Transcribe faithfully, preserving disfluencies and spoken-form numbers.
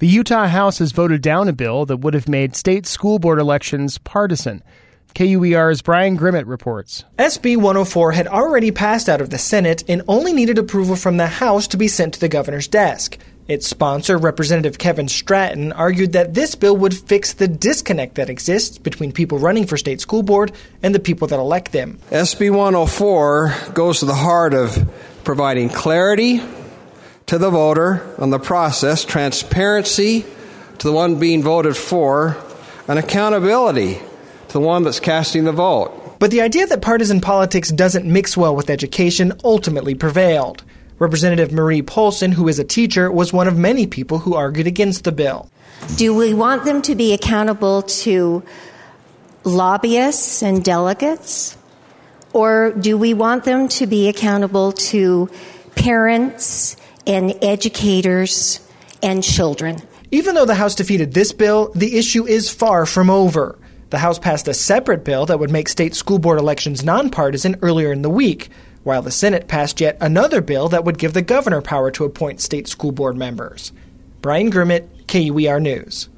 The Utah House has voted down a bill that would have made state school board elections partisan. K U E R's Brian Grimmett reports. S B one oh four had already passed out of the Senate and only needed approval from the House to be sent to the governor's desk. Its sponsor, Representative Kevin Stratton, argued that this bill would fix the disconnect that exists between people running for state school board and the people that elect them. S B one oh four goes to the heart of providing clarity to the voter on the process, transparency to the one being voted for, and accountability to the one that's casting the vote. But the idea that partisan politics doesn't mix well with education ultimately prevailed. Representative Marie Polson, who is a teacher, was one of many people who argued against the bill. Do we want them to be accountable to lobbyists and delegates? Or do we want them to be accountable to parents and educators and children? Even though the House defeated this bill, the issue is far from over. The House passed a separate bill that would make state school board elections nonpartisan earlier in the week, while the Senate passed yet another bill that would give the governor power to appoint state school board members. Brian Grimmett, K U E R News.